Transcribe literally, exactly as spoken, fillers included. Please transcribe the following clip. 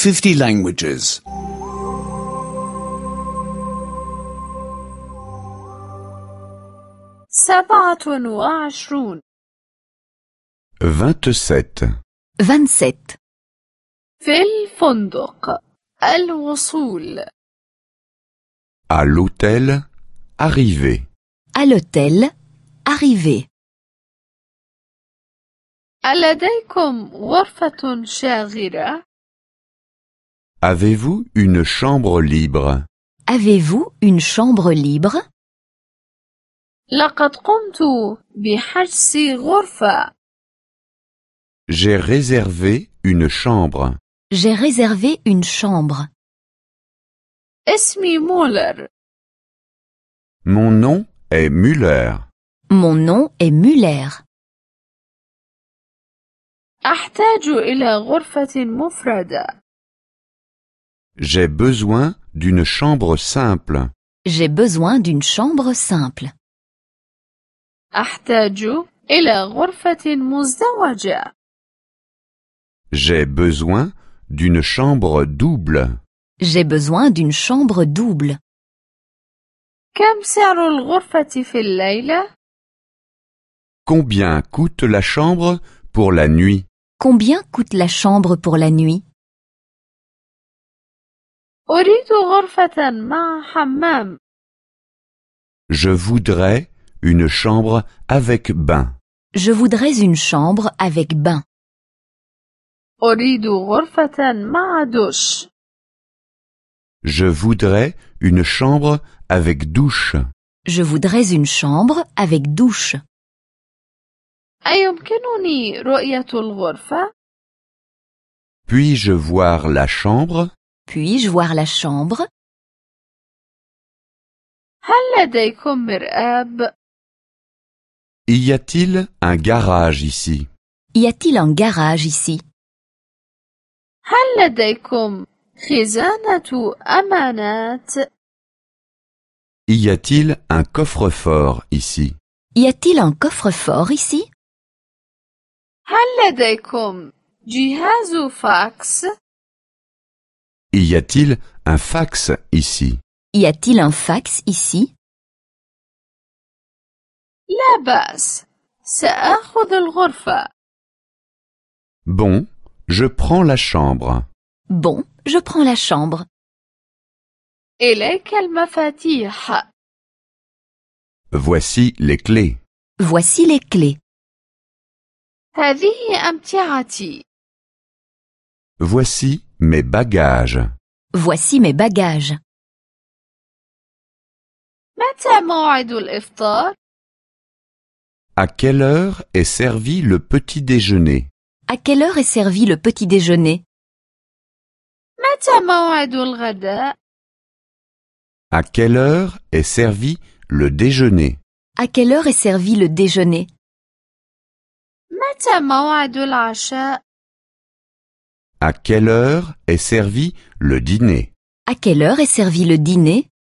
fifty languages. سبعة وعشرون. vingt-sept. vingt-sept. في الفندق. الوصول. À l'hôtel, arriver. À l'hôtel, arrivé. ألديكم غرفة شاغرة؟ Avez-vous une chambre libre? Avez-vous une chambre libre? لقد قمت بحجز غرفة. J'ai réservé une chambre. J'ai réservé une chambre. اسمي مولر. Mon nom est Müller. Mon nom est Muller. أحتاج إلى غرفة مفردة. J'ai besoin d'une chambre simple. J'ai besoin d'une chambre simple. أحتاج إلى غرفة مزدوجة. J'ai besoin d'une chambre double. J'ai besoin d'une chambre double. كم سعر الغرفة في الليلة؟ Combien coûte la chambre pour la nuit? Combien coûte la chambre pour la nuit? أريد غرفة مع حمام. Je voudrais une chambre avec bain. Je voudrais une chambre avec bain. أريد غرفة مع دش. Je voudrais une chambre avec douche. Je voudrais une chambre avec douche. أيمكنني رؤية الغرفة؟ Puis-je voir la chambre? Puis-je voir la chambre? هل لديكم مرآب؟ Y a-t-il un garage ici? Y a-t-il un garage ici? هل لديكم خزانة أمانات؟ Y a-t-il un coffre-fort ici? Y a-t-il un coffre-fort ici? هل لديكم جهاز فاكس؟ Y a-t-il un fax ici? Y a-t-il un fax ici? لا بأس، سآخذ الغرفة. Bon, je prends la chambre. Bon, je prends la chambre. إليك المفاتيح. Voici les clés. Voici les clés. هذه أمتعتي. Voici mes bagages. Voici mes bagages. متى موعد الإفطار؟ À quelle heure est servi le petit déjeuner? À quelle heure est servi le petit déjeuner? متى موعد الغداء؟ À quelle heure est servi le déjeuner? À quelle heure est servi le déjeuner? متى موعد العشاء؟ À quelle heure est servi le dîner? À quelle heure est servi le dîner?